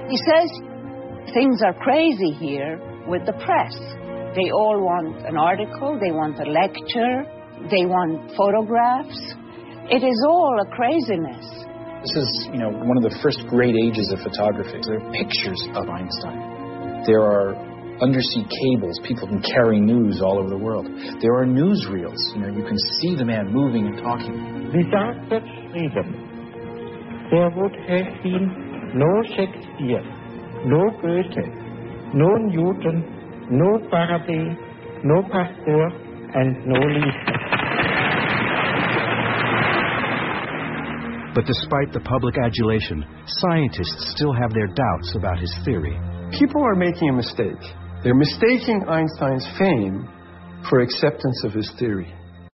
He says things are crazy here with the press. They all want an article, they want a lecture, they want photographs. It is all a craziness. This is, one of the first great ages of photography. There are pictures of Einstein. There are undersea cables. People can carry news all over the world. There are newsreels. You can see the man moving and talking. Without such freedom, there would have been no Shakespeare, no Goethe, no Newton, no Faraday, no Pasteur, and no Leibniz. But despite the public adulation, scientists still have their doubts about his theory. People are making a mistake. They're mistaking Einstein's fame for acceptance of his theory.